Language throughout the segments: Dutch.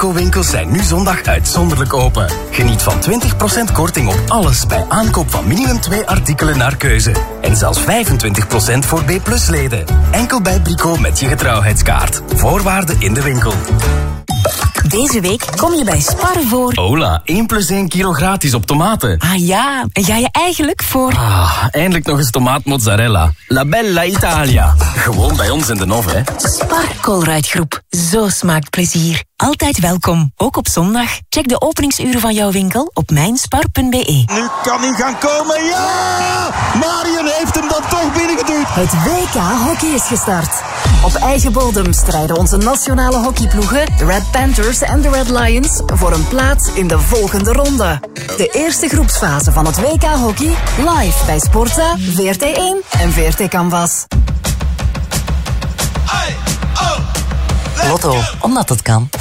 Brico-winkels zijn nu zondag uitzonderlijk open. Geniet van 20% korting op alles bij aankoop van minimum 2 artikelen naar keuze. En zelfs 25% voor B+-leden. Enkel bij Brico met je getrouwheidskaart. Voorwaarden in de winkel. Deze week kom je bij Spar voor... Hola, 1+1 kilo gratis op tomaten. Ah ja, en ga je eigenlijk voor... Eindelijk nog eens tomaatmozzarella. La Bella Italia. Gewoon bij ons in de Nov, hè. Spar Colruyt-groep. Zo smaakt plezier. Altijd welkom, ook op zondag. Check de openingsuren van jouw winkel op mijnspar.be. Nu kan hij gaan komen, ja! Marion heeft hem dan toch binnengeduwd. Het WK Hockey is gestart. Op eigen bodem strijden onze nationale hockeyploegen, de Red Panthers en de Red Lions, voor een plaats in de volgende ronde. De eerste groepsfase van het WK Hockey, live bij Sportza, VRT1 en VRT Canvas. Lotto, omdat het kan.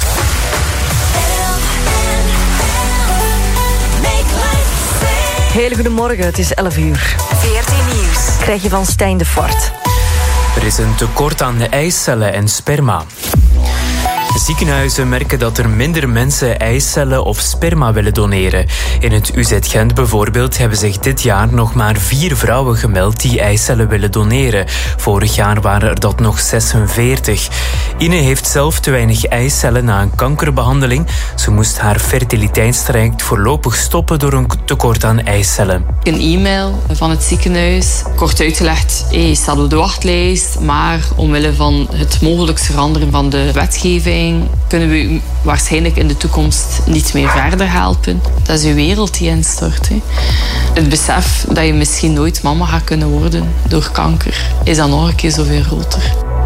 Hele goedemorgen, het is 11 uur. VRT Nieuws. Krijg je van Stijn de Fort. Er is een tekort aan eicellen en sperma. Ziekenhuizen merken dat er minder mensen eicellen of sperma willen doneren. In het UZ Gent bijvoorbeeld hebben zich dit jaar nog maar 4 vrouwen gemeld die eicellen willen doneren. Vorig jaar waren er dat nog 46. Ine heeft zelf te weinig eicellen na een kankerbehandeling. Ze moest haar fertiliteitstraject voorlopig stoppen door een tekort aan eicellen. Een e-mail van het ziekenhuis, kort uitgelegd, je staat op de wachtlijst, maar omwille van het mogelijk veranderen van de wetgeving kunnen we u waarschijnlijk in de toekomst niet meer verder helpen. Dat is uw wereld die instort. Hè. Het besef dat je misschien nooit mama gaat kunnen worden door kanker, is dan nog een keer zoveel groter.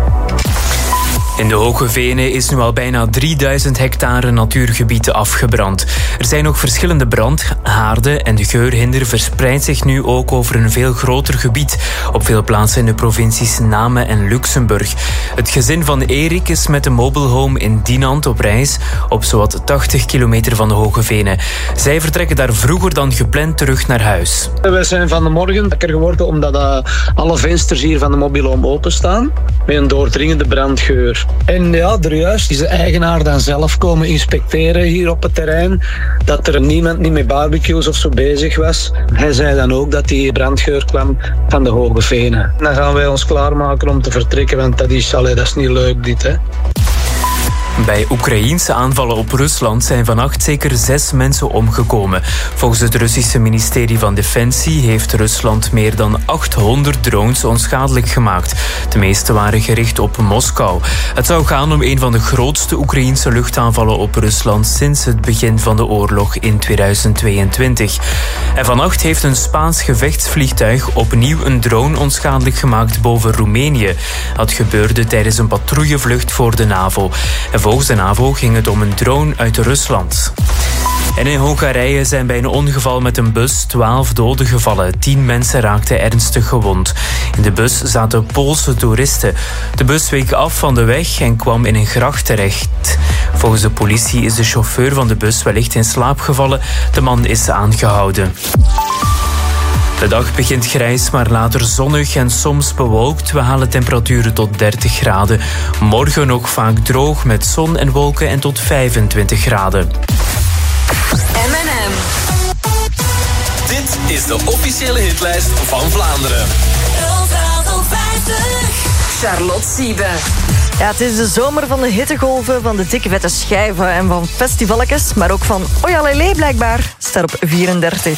In de Hoge Venen is nu al bijna 3000 hectare natuurgebieden afgebrand. Er zijn nog verschillende brandhaarden en de geurhinder verspreidt zich nu ook over een veel groter gebied. Op veel plaatsen in de provincies Namen en Luxemburg. Het gezin van Erik is met een mobile home in Dinant op reis, op zowat 80 kilometer van de Hoge Venen. Zij vertrekken daar vroeger dan gepland terug naar huis. We zijn van de morgen wakker geworden omdat alle vensters hier van de mobile home openstaan. Met een doordringende brandgeur. En ja, er juist is de eigenaar dan zelf komen inspecteren hier op het terrein. Dat er niemand niet met barbecues of zo bezig was. Hij zei dan ook dat die brandgeur kwam van de Hoge Venen. Dan gaan wij ons klaarmaken om te vertrekken, want dat is niet leuk dit, hè. Bij Oekraïense aanvallen op Rusland zijn vannacht zeker 6 mensen omgekomen. Volgens het Russische ministerie van Defensie heeft Rusland meer dan 800 drones onschadelijk gemaakt. De meeste waren gericht op Moskou. Het zou gaan om een van de grootste Oekraïense luchtaanvallen op Rusland sinds het begin van de oorlog in 2022. En vannacht heeft een Spaans gevechtsvliegtuig opnieuw een drone onschadelijk gemaakt boven Roemenië. Dat gebeurde tijdens een patrouillevlucht voor de NAVO. En volgens de NAVO ging het om een drone uit Rusland. En in Hongarije zijn bij een ongeval met een bus 12 doden gevallen. 10 mensen raakten ernstig gewond. In de bus zaten Poolse toeristen. De bus week af van de weg en kwam in een gracht terecht. Volgens de politie is de chauffeur van de bus wellicht in slaap gevallen. De man is aangehouden. De dag begint grijs, maar later zonnig en soms bewolkt. We halen temperaturen tot 30 graden. Morgen nog vaak droog met zon en wolken en tot 25 graden. M&M. Dit is de officiële hitlijst van Vlaanderen. Charlotte Siebe. Ja, het is de zomer van de hittegolven, van de dikke vette schijven en van festivalletjes, maar ook van Ojalele blijkbaar. Staat op 34.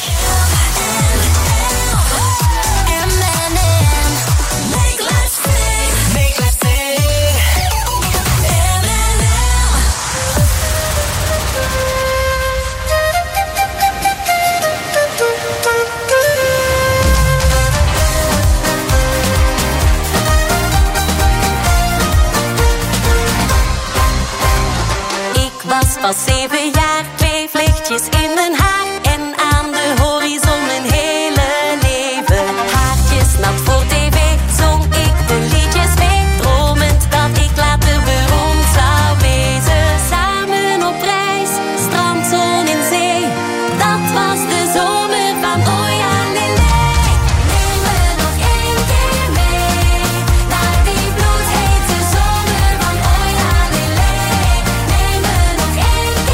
Pas 7 jaar, 2 vlechtjes in mijn haar en aan de horizon mijn hele leven. Haartjes nat voor tv, zong ik de liedjes mee, dromend dat ik later beroemd zou wezen. Samen op reis, strandzon in zee, dat was de zomer van Ojalele. Neem me nog 1 keer mee, naar die bloedhete zomer van Ojalele. Neem me nog 1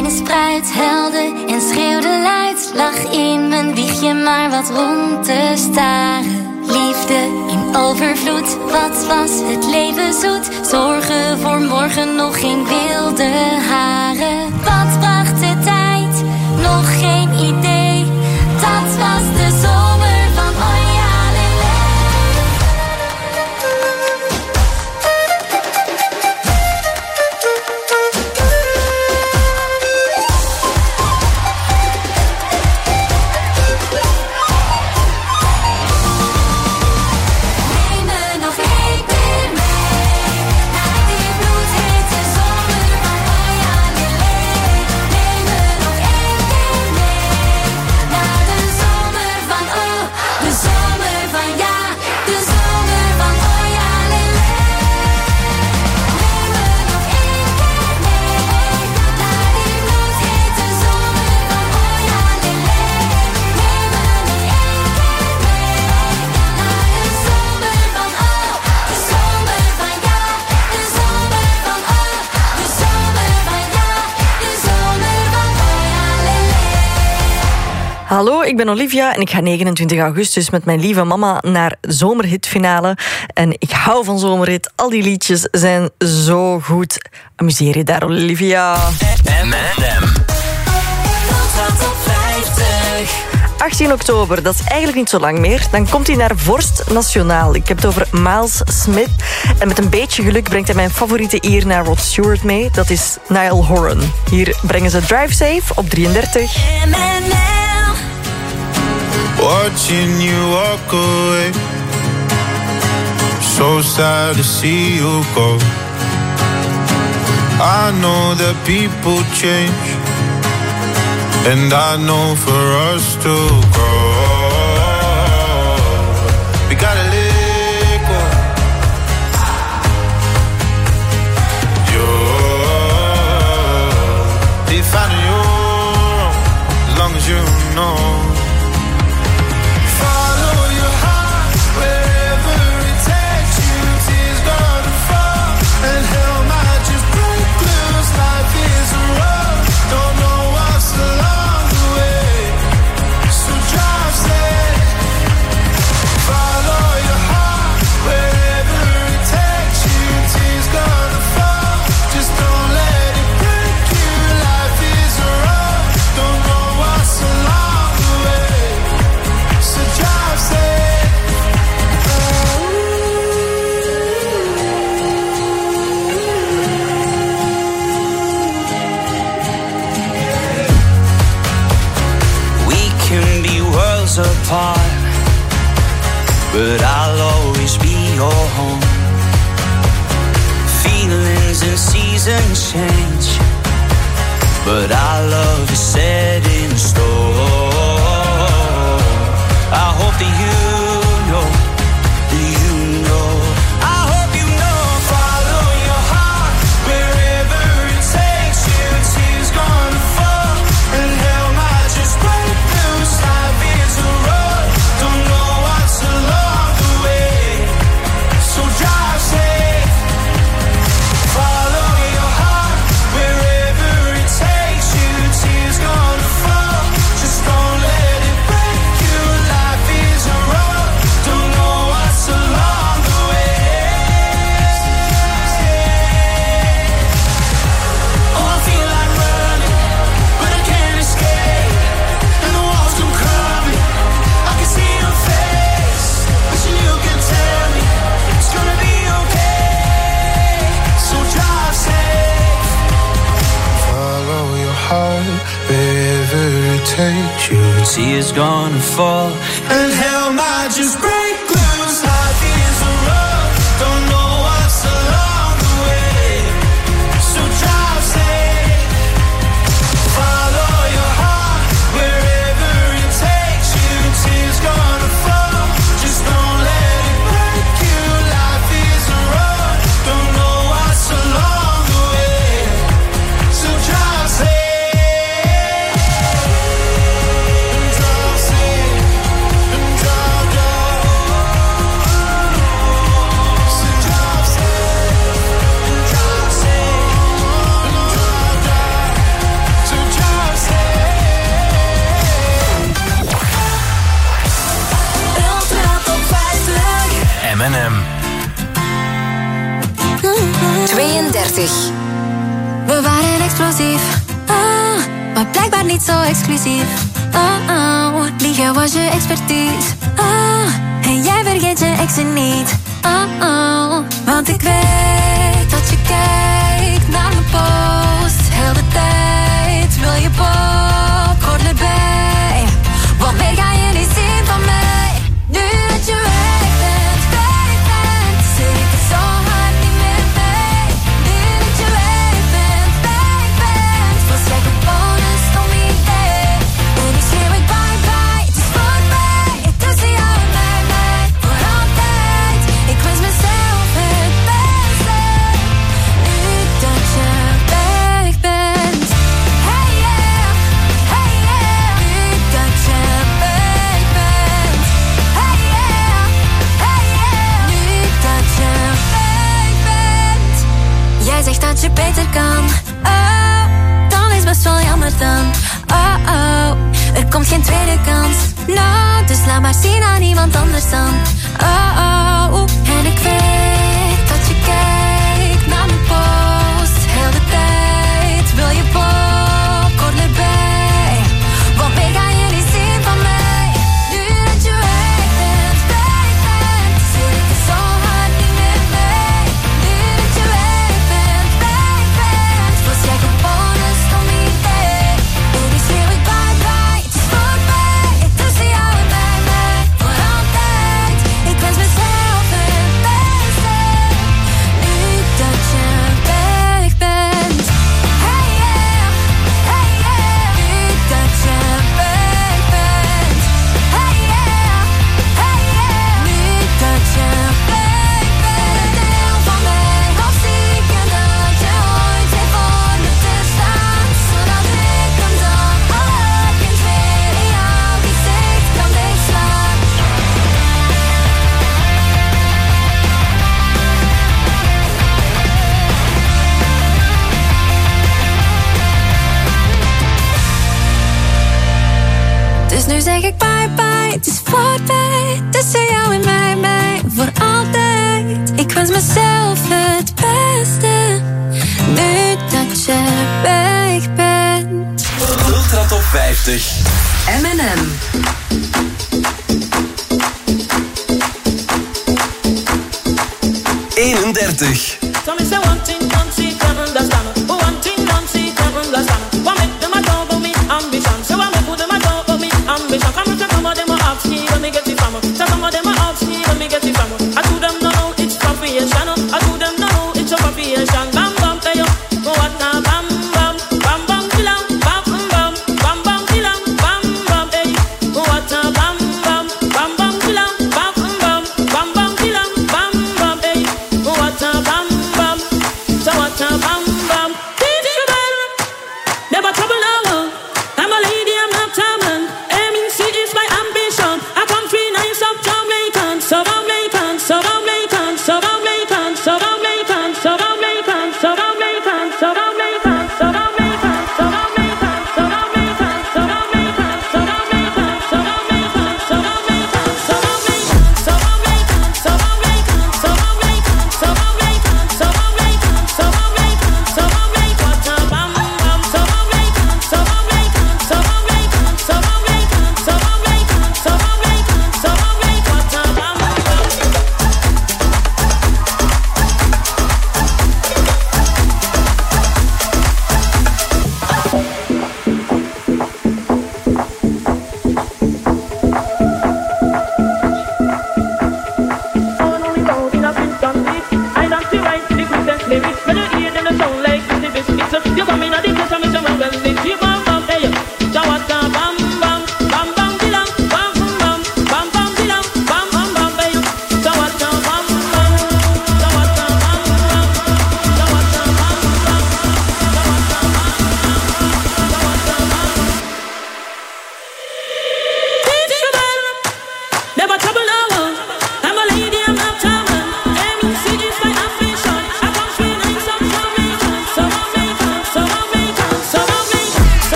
kleine spruit huilde en schreeuwde luid. Lag in mijn wiegje maar wat rond te staren. Liefde in overvloed, wat was het leven zoet. Zorgen voor morgen, nog geen wilde haren. Wat bracht de tijd? Nog geen idee. Dat was de zomer van Oyalele. Neem me nog één keer mee naar die bloedhete zomer van Oyalele. Neem me nog één keer mee naar de zomer van de zomer van ja, de zomer van Oyalele. Neem me nog één keer mee naar die bloedhete zomer van Oyalele. Neem me nog één keer mee naar de zomer van de zomer van ja, de zomer van de zomer van ja, de zomer van Oyalele. Hallo, ik ben Olivia en ik ga 29 augustus met mijn lieve mama naar zomerhitfinale. En ik hou van zomerhit. Al die liedjes zijn zo goed. Amuseer je daar, Olivia. Top 50. 18 oktober, dat is eigenlijk niet zo lang meer. Dan komt hij naar Vorst Nationaal. Ik heb het over Miles Smith. En met een beetje geluk brengt hij mijn favoriete Ier naar Rod Stewart mee. Dat is Niall Horan. Hier brengen ze Drive Safe op 33. Watching you walk away, so sad to see you go. I know that people change, and I know for us to grow, we gotta let go. You're defining your own, as long as you know. Apart, but I'll always be your home. Feelings and seasons change, but our love is set in stone. I hope that you know, I hope you know. Follow your heart wherever it takes you. Tears gonna fall and hell might just break loose. Life is a road, don't know what's along the way, so drive safe. Follow your heart wherever it takes you. Tears gonna fall, just don't let it break you. Life is a road, don't know what's along the way. Oh, I feel like running, but I can't escape. And the walls come crumbling, I can see your face. Wishing you could tell me it's gonna be okay. So drive safe. Follow your heart wherever it takes you. Tears gonna fall and hell might just break loose. Life is a road, don't know what's along the way, so drive safe. Follow your heart wherever it takes you. Tears gonna fall, just don't let it break you. Life is a road, don't know what's along the way, so drive safe. Drive safe and drive, drive. 32. We waren explosief, maar blijkbaar niet zo exclusief. Liegen was je expertise. En jij vergeet je exen niet. Want ik weet dat je kijkt naar mijn post. Heel de tijd wil je popcorn erbij. Want meer ga je niet zien van mij. Nu dat je weg bent, zit ik er zo hard niet meer mee. Nu dat je weg bent, was jij gewoon een stom idee. En nu schreeuw ik bye bye, het is voorbij. Tussen jou en mij, voor altijd. Ik wens mezelf het beste. Nu dat je weg bent. Hey yeah, hey yeah. Nu dat je weg bent. Hey yeah, hey yeah. Nu dat je weg bent. Jij zegt dat je beter kan. Oh, dan is best wel jammer dan. Oh, er komt geen tweede kans. No, dus laat maar zien aan iemand anders dan. Oh, en ik weet dat je kijkt naar mijn post. Heel de tijd wil je popcorn erbij. Want meer ga je niet zien van mij. Nu dat je weg bent, zit ik er zo hard niet meer mee. Nu dat je weg bent, was jij gewoon een stom idee. En nu schreeuw ik bye bye, het is voorbij. Tussen jou en mij, voor altijd. Ik wens mezelf het beste. Nu dat je weg bent. Hey yeah, hey yeah. Nu dat je weg bent. Hey yeah, hey yeah. Nu dat je weg bent. Deel van mij, of zieken dat je ooit heeft voor me te staan. Zodat ik hem dan alle kind weer in jouw gezicht kan dichtslaan. Dus nu zeg ik bye bye, het is voorbij. Tussen jou en mij, voor altijd. Ik wens mezelf het beste. Nu dat je weg bent. Ultra Top 50. M&M. eenendertig. Tell me say one thing, don't see, can't understand. One thing, don't see, can't understand. What make them a talk about me ambition? So what make them a talk about me ambition? Come to some of them a ask me when me get it from. So some of them a ask me when me get it from. I do them know it's confusion. I do them know it's a confusion. Bam bam, tell you what now? Bam bam, bam bam, kill 'em. Bam bam, bam bam, kill 'em. Bam bam, hey. What now? Bam bam, bam bam, kill 'em. Bam bam, bam bam, kill 'em. Bam bam, hey. What now? Bam bam. So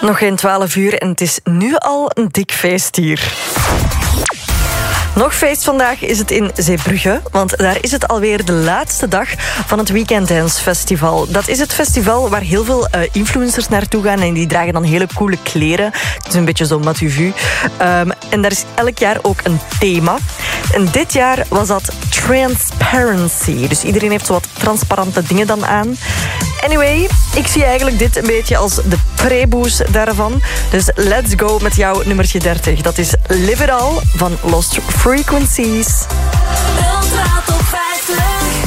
Nog geen 12 uur en het is nu al een dik feest hier. Nog feest vandaag is het in Zeebrugge, want daar is het alweer de laatste dag van het Weekend Dance Festival. Dat is het festival waar heel veel influencers naartoe gaan en die dragen dan hele coole kleren. Het is een beetje zo mat vu. En daar is elk jaar ook een thema. En dit jaar was dat transparency. Dus iedereen heeft zo wat transparante dingen dan aan. Anyway, ik zie eigenlijk dit een beetje als de pre-boost daarvan. Dus let's go met jouw nummertje 30. Dat is Live It All van Lost Frequencies. Ultra Top 50.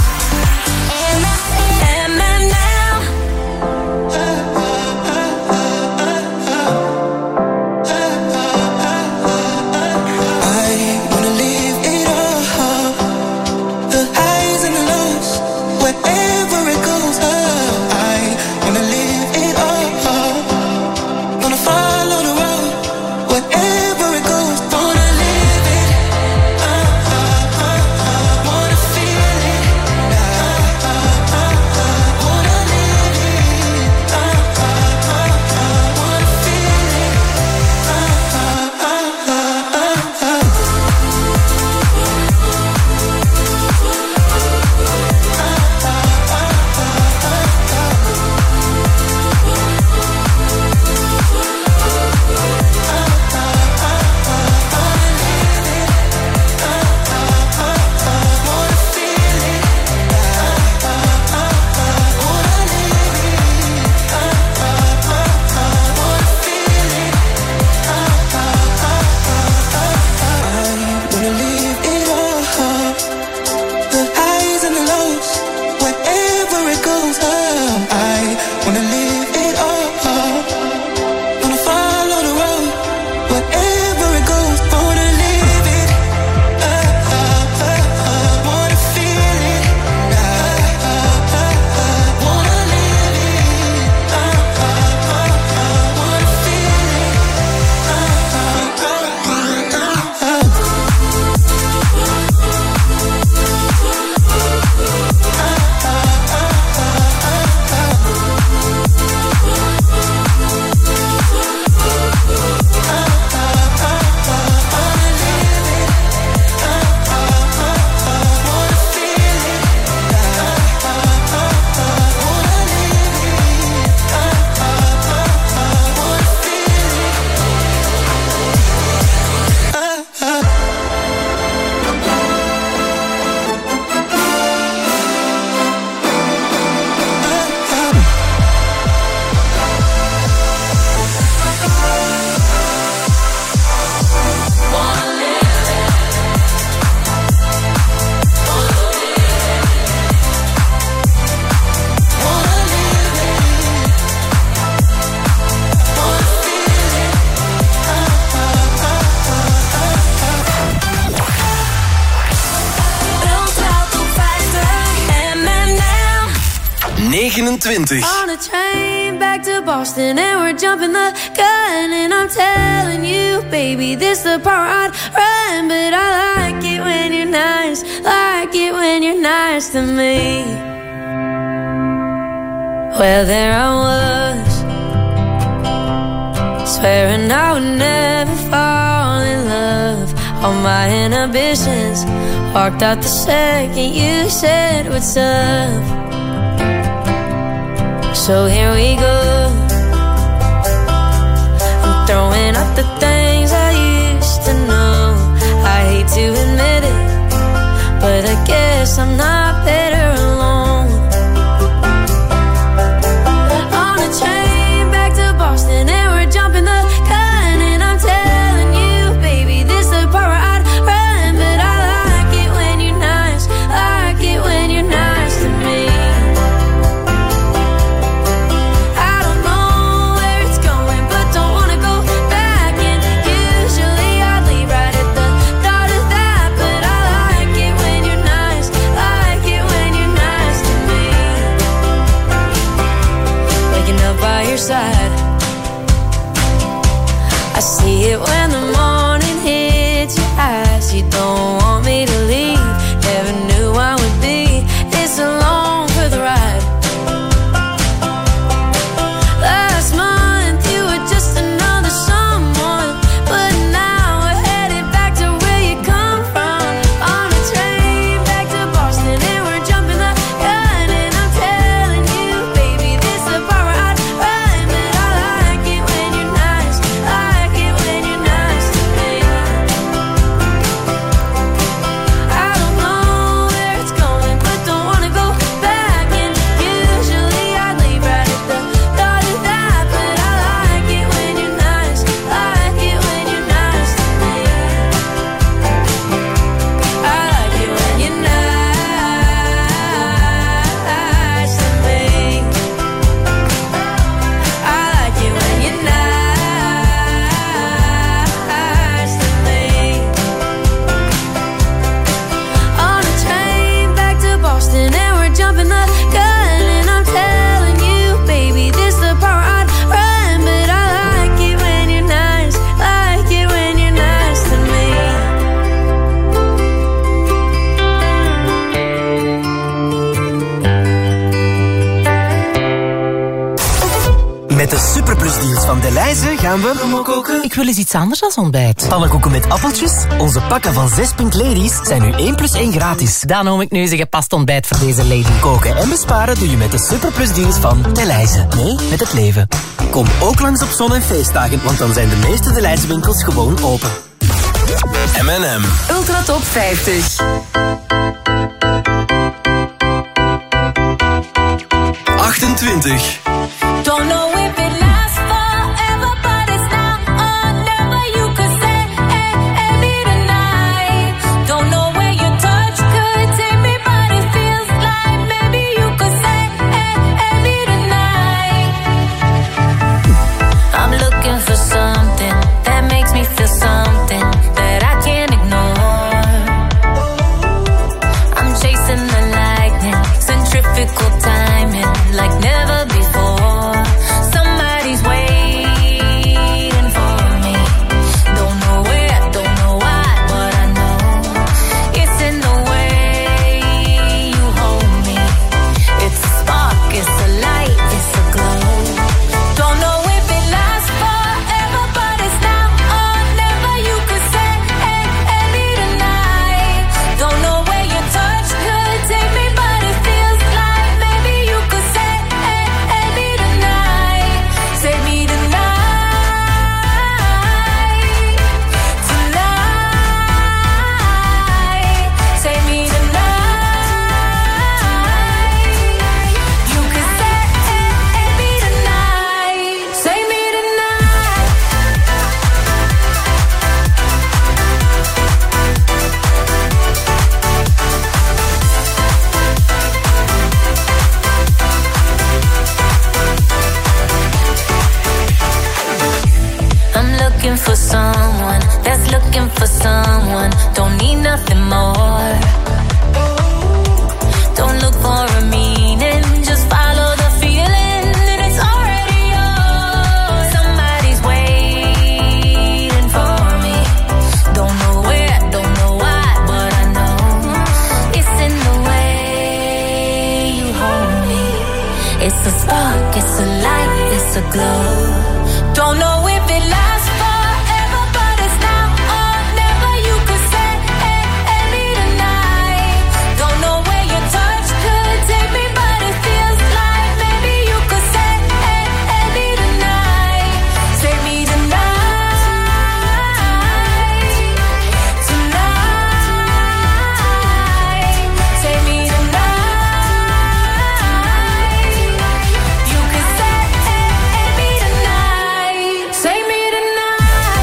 On a train back to Boston and we're jumping the gun, and I'm telling you, baby, this the part I'd run. But I like it when you're nice, like it when you're nice to me. Well, there I was, swearing I would never fall in love. All my inhibitions walked out the second you said what's up. So here we go, I'm throwing up the things I used to know. I hate to admit it, but I guess I'm not better alone. On a train back to Boston and we're jumping the gun, and I'm telling you, baby, this the part where I'd run. But I like it when you're nice, like it when you're nice to me. Side. I see it when the morning hits your eyes. You don't want me to leave, never knew I would be this alone for the ride. Last month you were just gaan we? Ik wil eens iets anders als ontbijt. Pannenkoeken met appeltjes? Onze pakken van 6 Pink Ladies zijn nu 1 + 1 gratis. Dan noem ik nu eens een gepast ontbijt voor deze lady. Koken en besparen doe je met de Superplus deals van Delhaize. Nee, met het leven. Kom ook langs op zon- en feestdagen, want dan zijn de meeste Delhaize winkels gewoon open. M&M. Ultra Top 50. 28. Don't know if it lasts forever, but it's now or never. You could say, hey, me tonight. Don't know where your touch could take me, but it feels like maybe you could say, hey, me tonight. I'm looking for something that makes me feel something that I can't ignore. I'm chasing the lightning, centrifugal timing, like never before. Somebody's waiting for me. Don't know where, don't know why, but I know it's in the way you hold me. It's a spark, it's a light, it's a glow. Don't know if it lasts forever, but it's now or never. You could say, hey, me tonight. Don't know where your touch could take me, but it feels like maybe you could say, hey, me tonight. Say me tonight. Tonight. Say me tonight. You could say, hey, me tonight. Say me tonight. I'm looking for someone that's looking for someone. Don't need nothing more. Don't look for a meaning, just follow the feeling, and it's already yours. Somebody's waiting for me. Don't know where, don't know why, but I know it's in the way you hold me. It's a spark, it's a light, it's a glow. Don't know if it lasts forever, but it's now or never. You could say, hey, me tonight. Don't know where your touch could take me, but it feels like maybe you could say, hey, me tonight. Say me tonight. Tonight. Say me tonight. You could say, hey, me tonight. Say me tonight.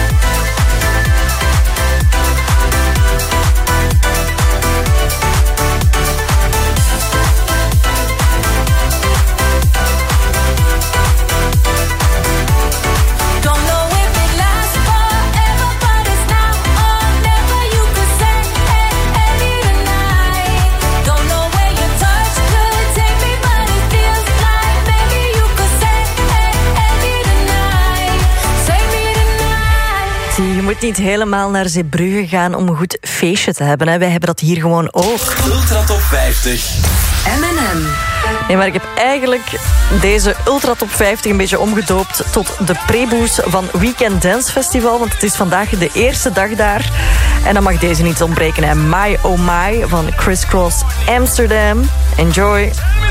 Don't know if it lasts forever, but it's now or never. You could say, hey, me tonight. Don't know where your touch could take me, but it feels like maybe you could say, hey, me tonight. Say me tonight. Zie, je moet niet helemaal naar Zeebrugge gaan om een goed feestje te hebben. Hè. Wij hebben dat hier gewoon ook. Ultra Top 50. M&M. Nee, maar ik heb eigenlijk deze Ultra Top 50 een beetje omgedoopt tot de preboes van Weekend Dance Festival. Want het is vandaag de eerste dag daar. En dan mag deze niet ontbreken. Hè. My Oh My van Criss Cross Amsterdam. Enjoy.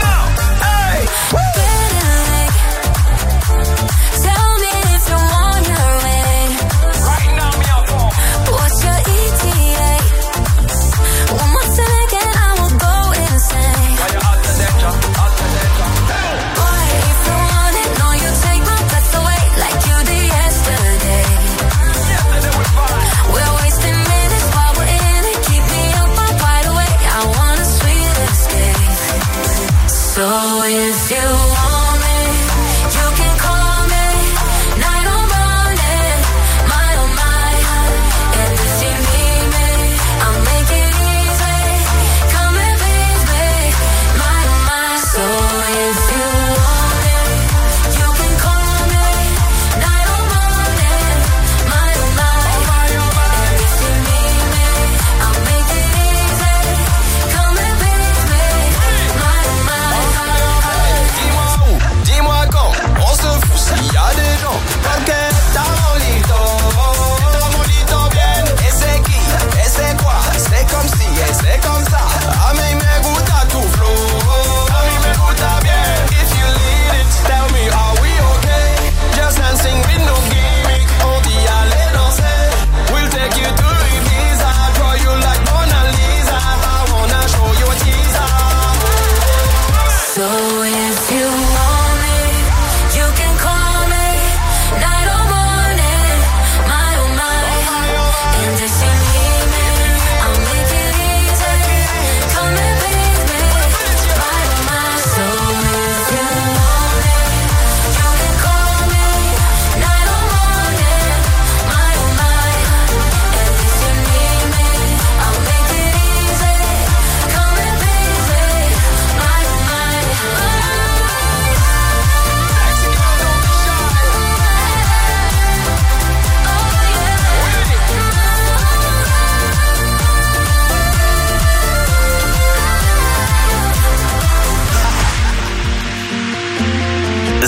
Tell me if you're on your way. What's your ETA? One more second, I will go insane. Boy, if you want it, no, you take my breath away like you did yesterday. We're wasting minutes while we're in it. Keep me up, I'm wide awake. I want a sweet escape. So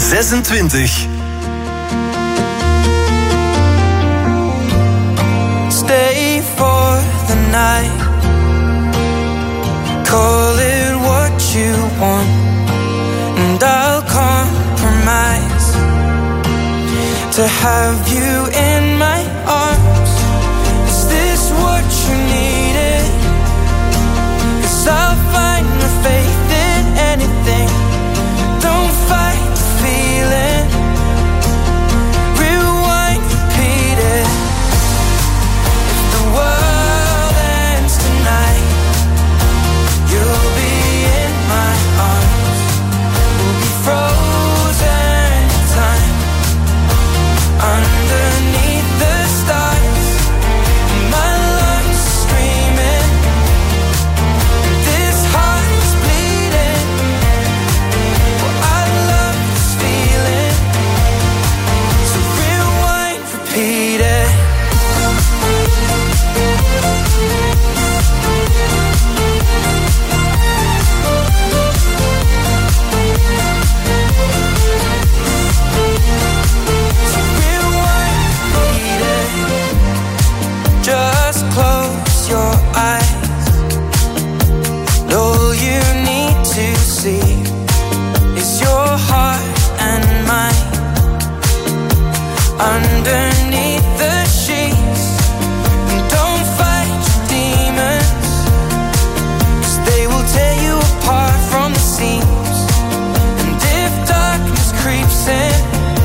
26. Stay for the night. Call it what you want, and I'll compromise to have you in my arms. Is this what you needed? 'Cause I'll find the faith in anything. Don't fight the feeling. Rewind, repeat it. If the world ends tonight, you'll be in my arms. We'll be frozen in time underneath the stars. My lungs are screaming. This heart is bleeding. Well, I love this feeling. So rewind, repeat it. Just close your eyes. And all you need to see is your heart and mine underneath the sheets. And don't fight your demons, 'cause they will tear you apart from the seams. And if darkness creeps in,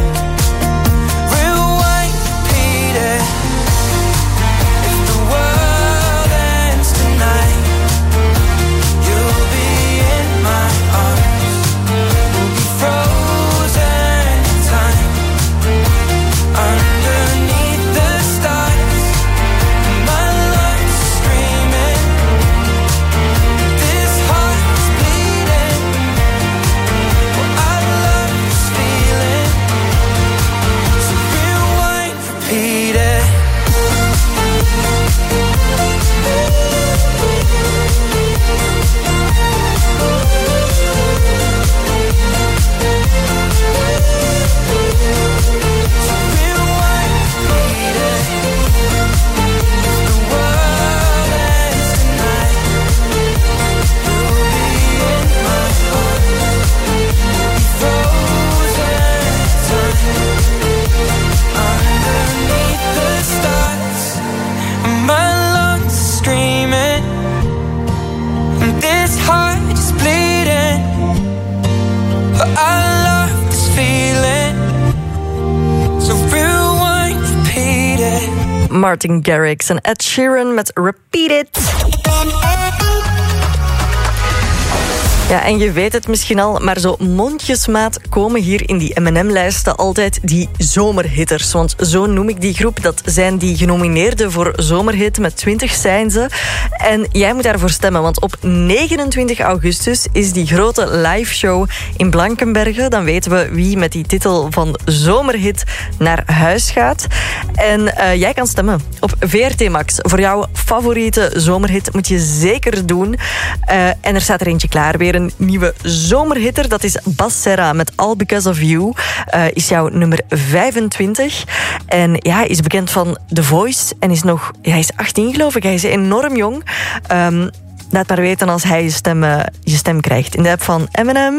rewind, repeat it. If the world ends tonight, you'll be in my arms. We'll be frozen in time underneath the stars. My lungs are screaming. This heart is bleeding. Well, I love this feeling. So rewind, repeat it. My lungs are screaming, and this heart is bleeding. But I love this feeling. So rewind, repeat it. Martin Garrix en Ed Sheeran met Repeat It. Ja, en je weet het misschien al, maar zo mondjesmaat komen hier in die M&M-lijsten altijd die zomerhitters. Want zo noem ik die groep. Dat zijn die genomineerden voor zomerhit. Met 20 zijn ze. En jij moet daarvoor stemmen, want op 29 augustus is die grote live show in Blankenberge. Dan weten we wie met die titel van zomerhit naar huis gaat. En jij kan stemmen op VRT Max. Voor jouw favoriete zomerhit moet je zeker doen. En er staat er eentje klaar. Weer een nieuwe zomerhitter. Dat is Bas Serra met All Because of You. Is jouw nummer 25. En ja, hij is bekend van The Voice. En is nog... Hij is 18, geloof ik. Hij is enorm jong. Laat maar weten als hij je stem krijgt. In de app van M&M.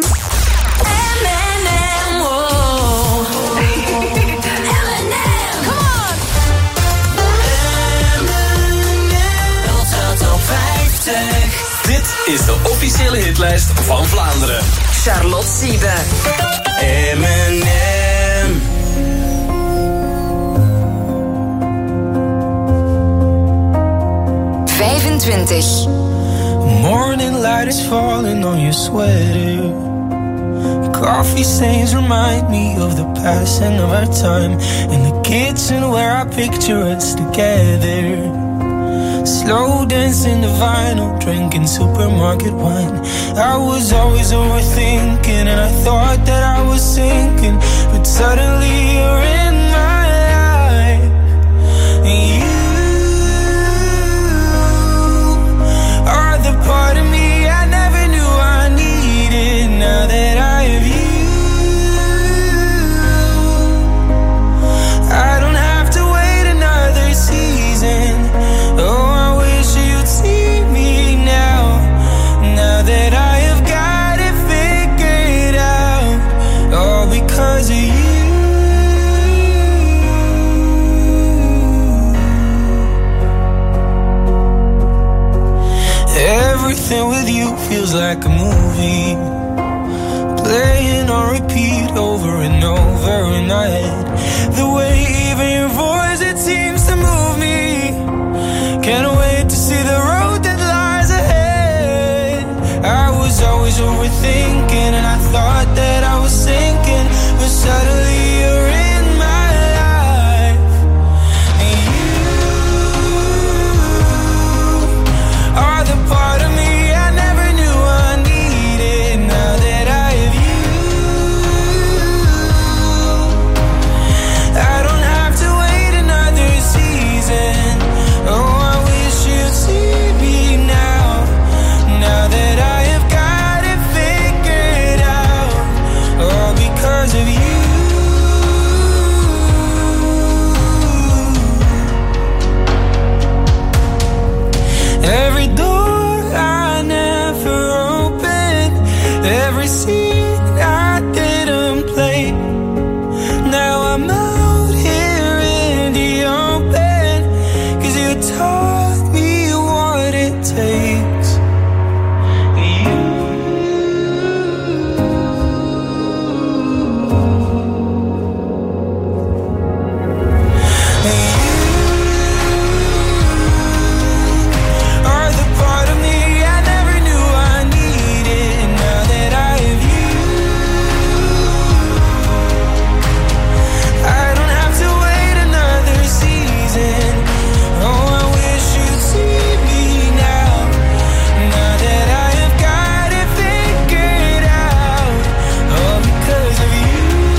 Dit is de officiële hitlijst van Vlaanderen. Charlotte Siebe. M&M. Morning light is falling on your sweater. Coffee stains remind me of the passing of our time. In the kitchen where I picture us together. Slow dancing the vinyl, drinking supermarket wine. I was always overthinking and I thought that I was sinking. But suddenly you're in my life. And you are the part of me I never knew I needed. Now that I have you, was like a movie, playing on repeat over and over in my head. The way even your voice, it seems to move me. Can't wait to see the road that lies ahead. I was always overthinking, and I thought that I was sinking, but suddenly you're in my life. And you are the part of me I never knew I needed. Now that I have you, I don't have to wait another season. Oh, I wish you'd see me now. Now that I have got it figured out, all because of you. Every door I never opened, every scene I didn't play. Now I'm out here in the open, 'cause you taught me what it takes. Are the part of me I never knew I needed. Now that I have you, I don't have to wait another season. Oh, I wish you'd see me now. Now that I have got it figured out, all because of you.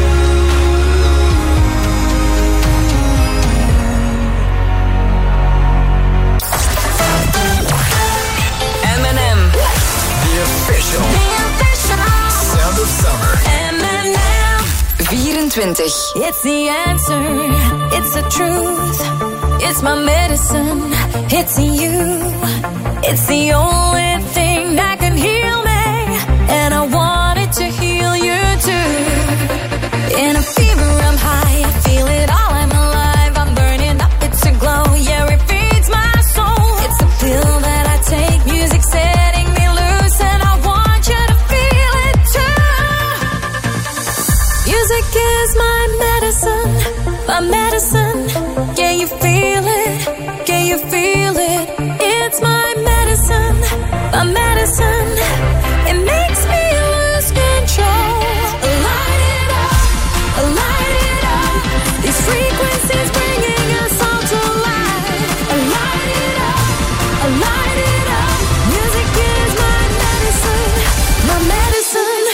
M&M. The official sound of summer. M&M. 24. It's the answer, it's the truth, it's my medicine, it's you. It's the only thing that can heal me, and I want it to heal you too. In a fever I'm high, I feel it all, I'm alive, I'm burning up, it's a glow, yeah, it feeds my soul. It's the pill that I take, music setting me loose, and I want you to feel it too. Music is my medicine, my medicine. Can you feel it? Can you feel it? It's my medicine, my medicine. It makes me lose control. Light it up, these frequencies bringing us all to life. Light it up, music is my medicine, my medicine.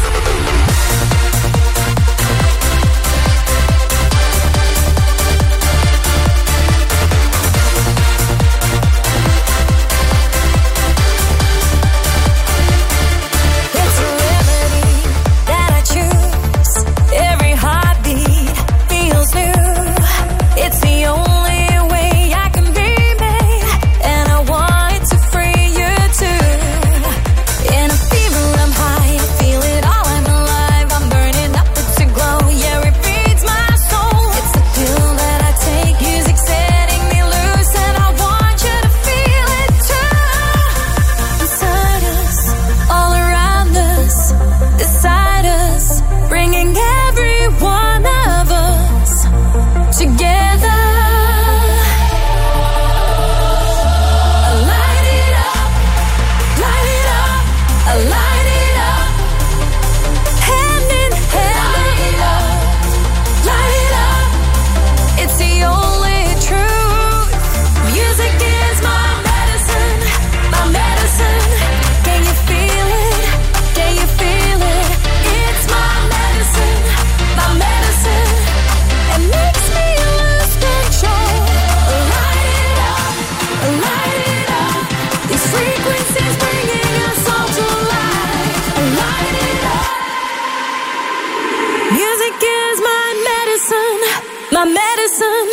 It's a remedy that I choose. Every heartbeat feels new. It's the only way I can be me, and I want to free you too. In a fever I'm high, I feel it all, I'm alive, I'm burning up, it's a glow, yeah, it feeds my soul. It's the pill that I take, music setting me loose, and I want you to feel it too. Inside us, all around us, beside us, bringing every one of us together. Light it up, light it up, light it up. Hand in hand, light it up, light it up. It's the only truth. Music is my medicine, my medicine. Can you feel it? Can you feel it? It's my medicine, my medicine. It makes me lose control. Light it up, these frequencies bringing us all to life. Light it up. Music is my medicine, my medicine.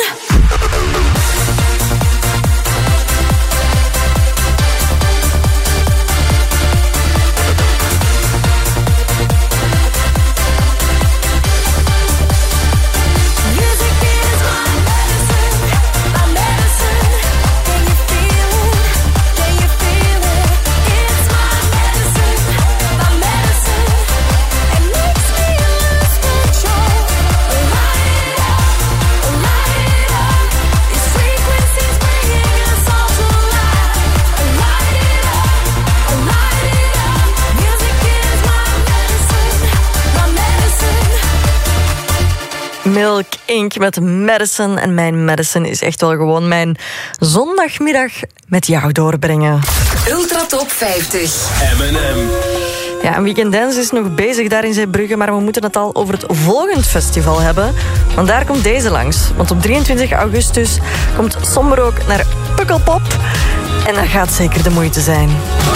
Music is my medicine, my medicine. Can you feel it? Can you feel it? It's my medicine. Milk Inc. met Madison. En mijn Madison is echt wel gewoon mijn zondagmiddag met jou doorbrengen. Ultra Top 50. M&M. Ja, en Weekend Dance is nog bezig daar in Zeebrugge, maar we moeten het al over het volgend festival hebben. Want daar komt deze langs. Want op 23 augustus komt Somber ook naar Pukkelpop. En dat gaat zeker de moeite zijn.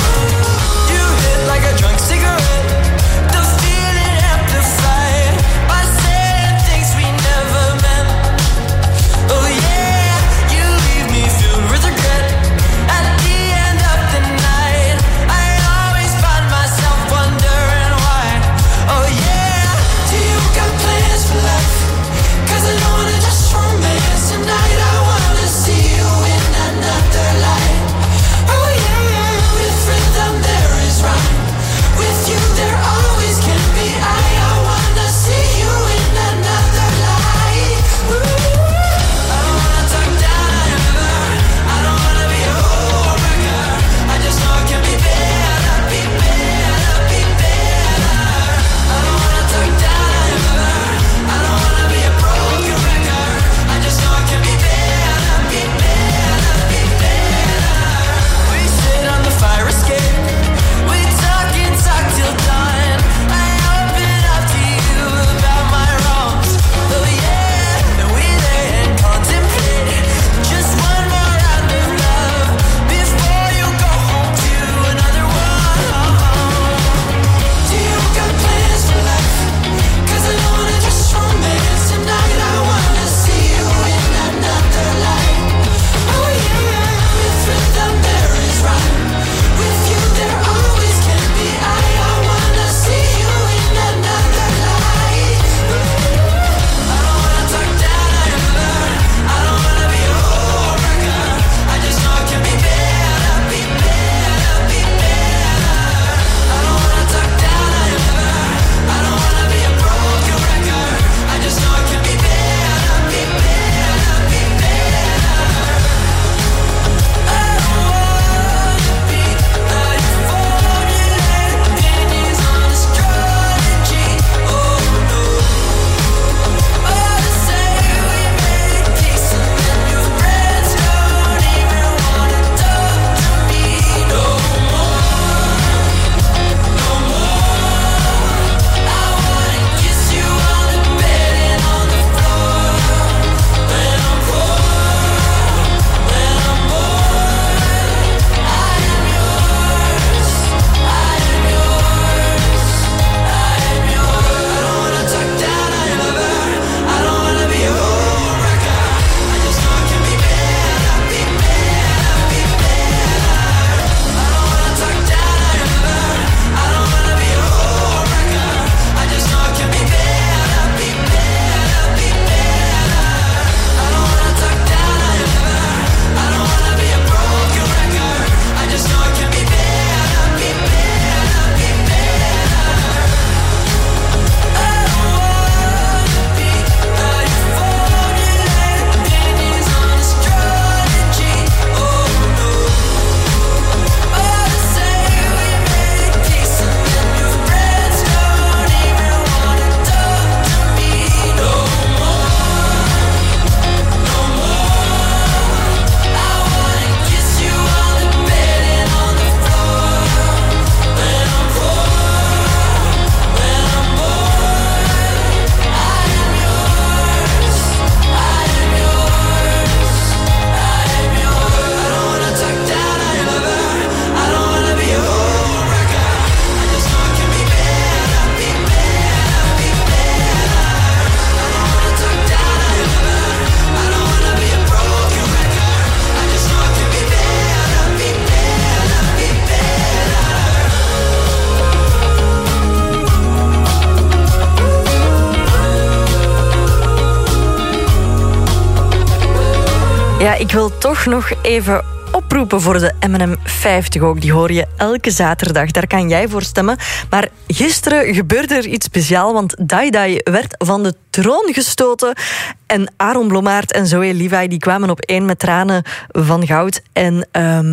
Ja, ik wil toch nog even oproepen voor de M&M 50 ook. Die hoor je elke zaterdag. Daar kan jij voor stemmen. Maar gisteren gebeurde er iets speciaals, want Dai Dai werd van de troon gestoten. En Aaron Blommaert en Zoe Levi die kwamen op één met tranen van goud. En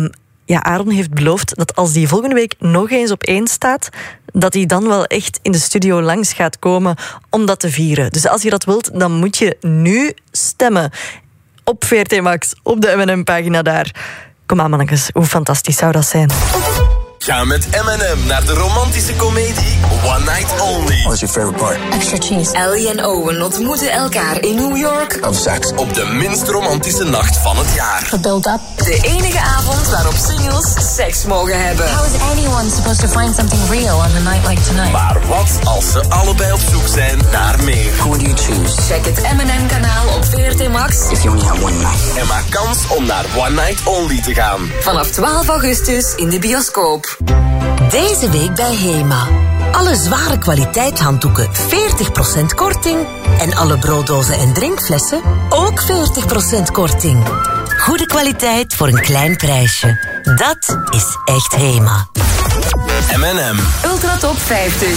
ja, Aaron heeft beloofd dat als die volgende week nog eens op 1 staat, dat hij dan wel echt in de studio langs gaat komen om dat te vieren. Dus als je dat wilt, dan moet je nu stemmen. Op VRT Max, op de M&M-pagina daar. Kom aan, mannetjes, hoe fantastisch zou dat zijn? Ga met M&M naar de romantische komedie One Night Only. What's your favorite part? Extra cheese. Ellie en Owen ontmoeten elkaar in New York. Of sex. Op de minst romantische nacht van het jaar. Build up. De enige avond waarop singles seks mogen hebben. How is anyone supposed to find something real on a night like tonight? Maar wat als ze allebei op zoek zijn naar meer? Who do you choose? Check het M&M-kanaal op VRT Max. If you only have one night. En maak kans om naar One Night Only te gaan. Vanaf 12 augustus in de bioscoop. Deze week bij HEMA. Alle zware kwaliteitshanddoeken 40% korting. En alle brooddozen en drinkflessen ook 40% korting. Goede kwaliteit voor een klein prijsje. Dat is echt HEMA. M&M. Ultra Top 50.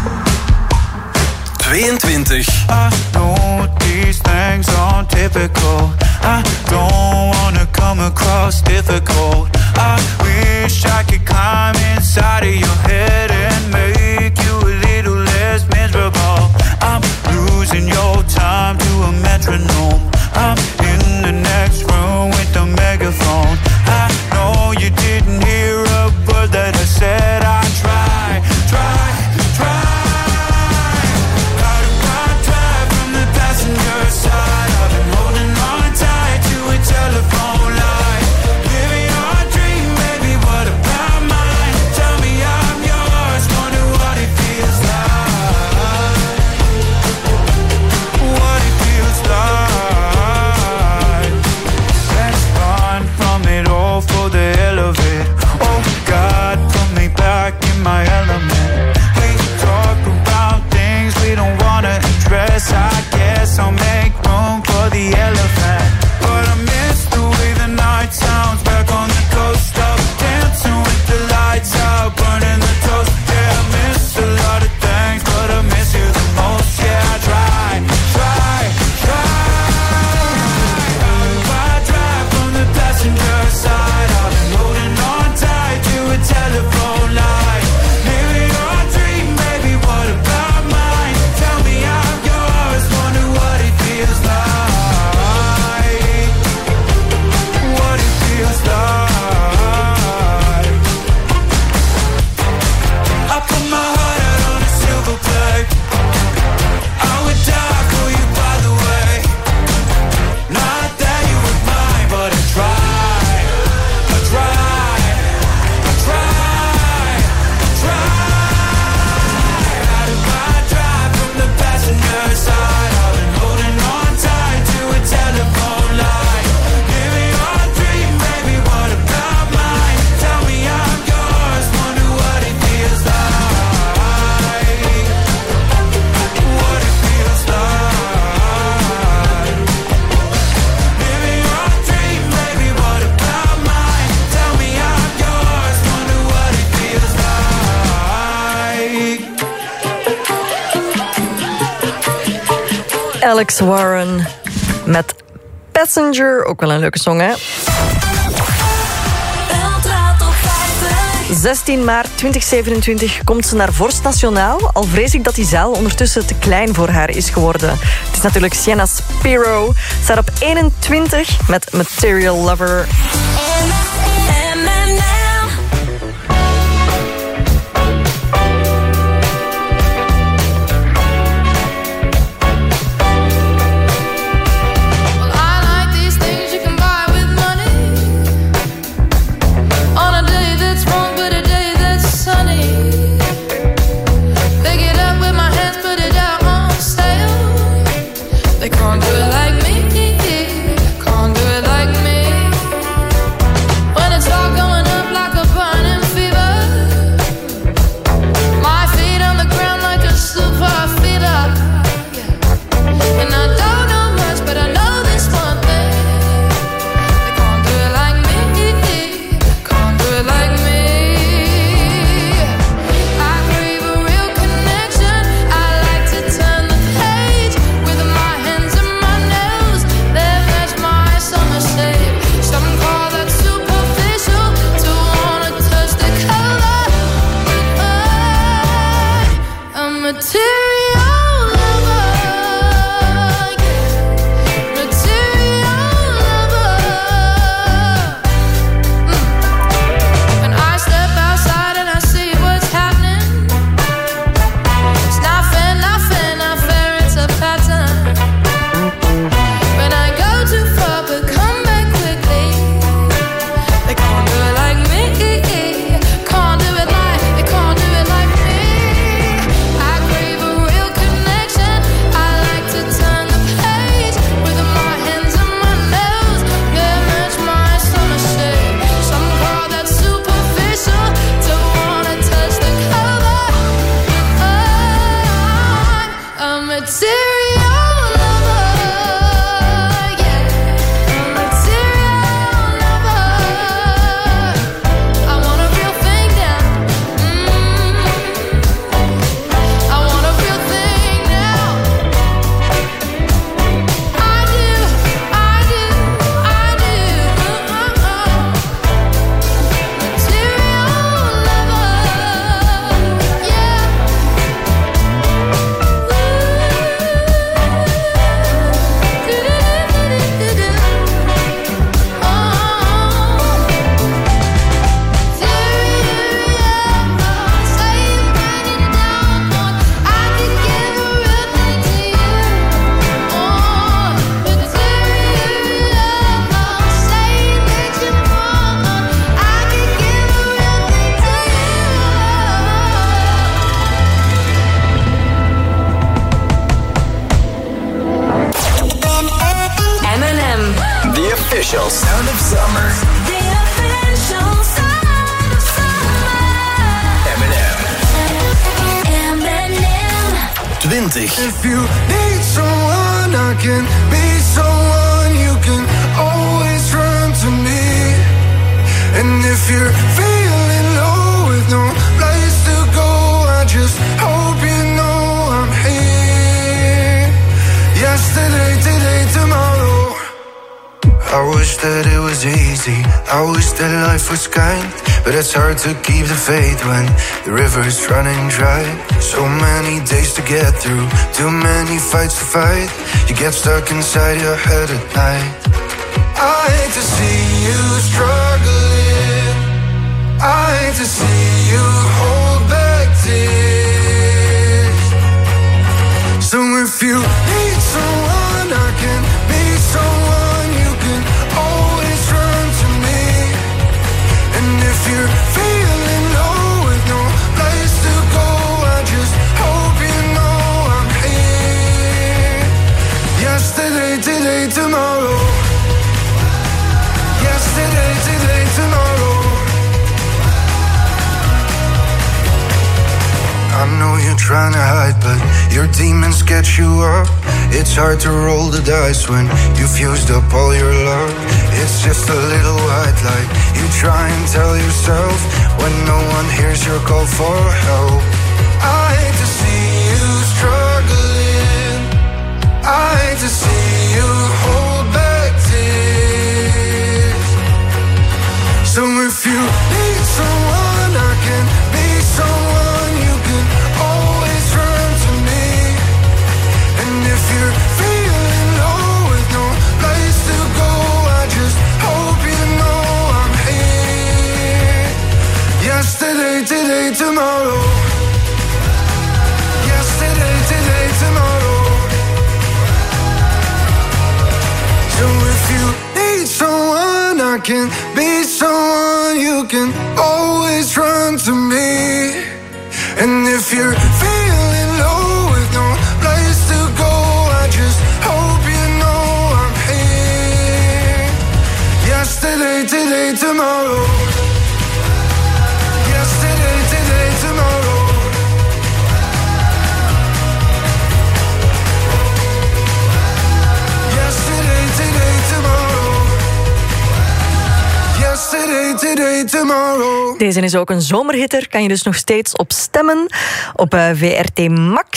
22. I know these things aren't typical. I don't wanna come across difficult. I wish I could climb inside of your head and make you a little less miserable. I'm losing your time to a metronome. I'm in the next room with the megaphone. I know you didn't hear a word that I said. I try. Passenger side, I've been holding on tight to a telephone line. Living your dream, baby, what about mine? Tell me I'm yours, wonder what it feels like. What it feels like. Let's run from it all for the hell of it. Oh God, put me back in my element. We talk about things we don't wanna address. I guess I'll make room for the elephant. But I miss the way the night sounds back on the coast of dancing with the lights out, burning the toast. Yeah, I miss a lot of things, but I miss you the most. Yeah, I try. I drive from the passenger side. I've been holding on tight to a telephone line. Living your dream, baby, what about mine? Tell me I'm yours, wonder what it feels like. What it feels like. I put my heart out on a silver plate. I would die for you, by the way. Not that you were mine, but I tried. I tried. I tried. I tried. How do I drive from the passenger side? I've been holding on tight to a telephone line. Living your dream, baby, what about mine? Tell me I'm yours, wonder what it feels like. What it feels like. Living your dream, baby, what about mine? Tell me I'm yours, wonder what it feels like. Alex Warren met Passenger, ook wel een leuke song, hè? Ultra Top 50. 16 maart 2027 komt ze naar Vorst Nationaal. Al vrees ik dat die zaal ondertussen te klein voor haar is geworden. Het is natuurlijk Sienna Spiro. Staat op 21 met Material Lover. They can't do it like me, can't do it like me. official sound of summer. The official sound of summer. Eminem. 20. If you need someone, I can be someone. You can always run to me. And if you're feeling low with no place to go, I just hope you know I'm here. Yesterday, today, tomorrow. I wish that it was easy, I wish that life was kind, but it's hard to keep the faith when the river's running dry. So many days to get through, too many fights to fight. You get stuck inside your head at night. I hate to see you struggling, I hate to see you hold back tears. So if you need someone, I can be someone. You can always run to me. And if you're feeling low with no place to go, I just hope you know I'm here. Yesterday, today, tomorrow. Yesterday, today, tomorrow. I know you're trying to hide, but your demons get you up. It's hard to roll the dice when you've used up all your luck. It's just a little white light you try and tell yourself when no one hears your call for help. I hate to see you struggling, I hate to see you hold back tears. So if you need someone, I can be someone. You can always run to me. And if you're feeling low with no place to go, I just hope you know I'm here. Yesterday, today, tomorrow. Yesterday, today, tomorrow. So if you need someone, I can be someone. You can always run to me. And if you're feeling low with no place to go, I just hope you know I'm here. Yesterday, today, tomorrow. Yesterday, today, tomorrow. Yesterday, today, tomorrow. Yesterday, today, tomorrow. Deze is ook een zomerhitter. Kan je dus nog steeds op stemmen. Op VRT Max.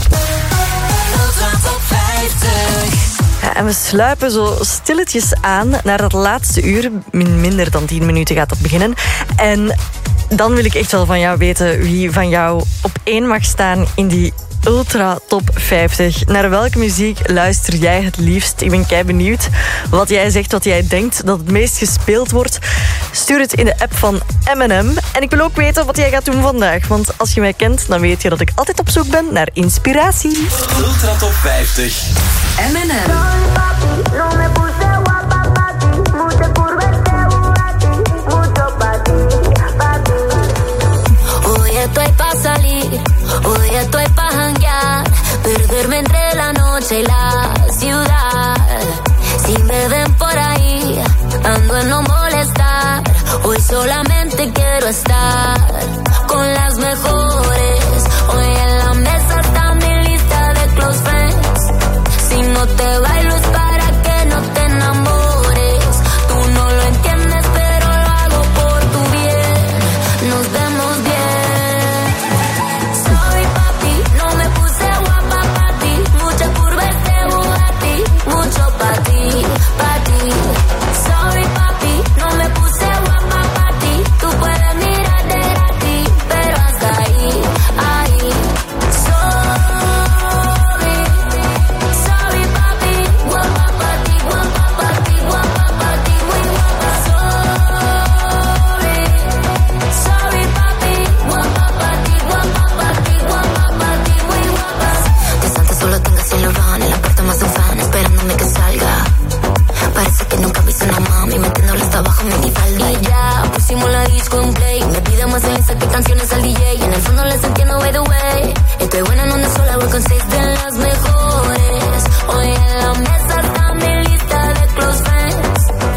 Ja, en we sluipen zo stilletjes aan naar dat laatste uur. Minder dan 10 minuten gaat dat beginnen. En dan wil ik echt wel van jou weten wie van jou op 1 mag staan in die Ultra Top 50. Naar welke muziek luister jij het liefst? Ik ben kei benieuwd wat jij zegt, wat jij denkt dat het meest gespeeld wordt. Stuur het in de app van M&M. En ik wil ook weten wat jij gaat doen vandaag. Want als je mij kent, dan weet je dat ik altijd op zoek ben naar inspiratie. Ultra Top 50. M&M. Hoy estoy pa' salir, hoy estoy pa' janguear, perderme entre la noche y la ciudad. Si me ven por ahí, ando en no molestar. Hoy solamente quiero estar con las mejores. Hoy en la mesa está mi lista de close friends. Si no te bailo es para que no te enamores. Tú no lo entiendes, pero lo hago por tu bien. Nos vemos bien. Sorry papi, no me puse guapa pa' ti. Mucha curva este Bugatti, mucho pa' ti, pa' ti. Sorry papi, no me puse guapa pa' ti. Tú puedes mirar de gratis, pero hasta ahí, ahí. Sorry, sorry papi, guapa pa' ti, guapa pa' ti, guapa pa' ti, muy guapa. Sorry, sorry papi, guapa pa' ti, guapa pa' ti, guapa pa' ti, muy guapa. Dios antes solo tenga cielo van en la puerta más un fan esperándome que salga. Parece que nunca viste una mami metiéndole hasta abajo minifalda. Y ya pusimos la disco en play. Me pide más en Insta que canciones al DJ. Y en el fondo les entiendo by the way. Estoy buena en una sola, voy con 6 de las mejores. Hoy en la mesa está mi lista de close friends.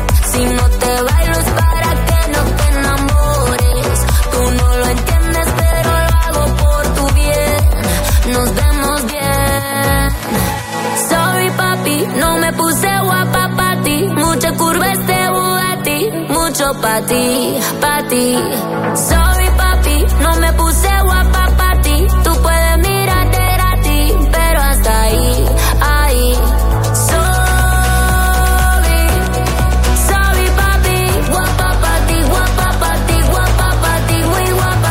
mucho pa' ti. Sorry papi, no me puse guapa pa' ti. Tú puedes mirarte gratis, pero hasta ahí. Sorry papi, guapa pa' ti, guapa pa' ti, guapa pa' ti, muy guapa.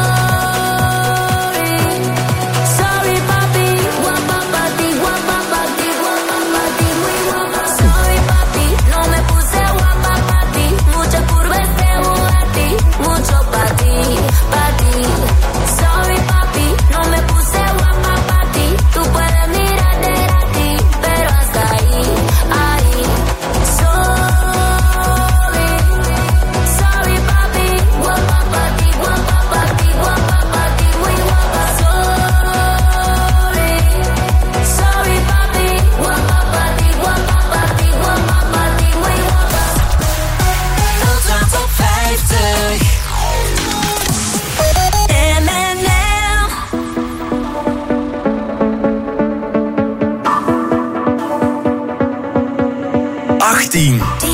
Sorry papi, guapa pa' ti, guapa pa' ti, guapa pa' ti, muy guapa. Sorry papi, no me puse guapa pa' ti. Mucha curva este Bugatti, mucho pa' ti. Sorry papi, no me puse guapa pa' ti. Tú puedes mirarte gratis, pero hasta ahí. Sorry papi, guapa pa' ti, guapa pa' ti, guapa pa' ti, muy guapa. Sorry papi, guapa pa' ti, guapa pa' ti, guapa pa' ti, muy guapa. Ultra Top 50. MNL. 18.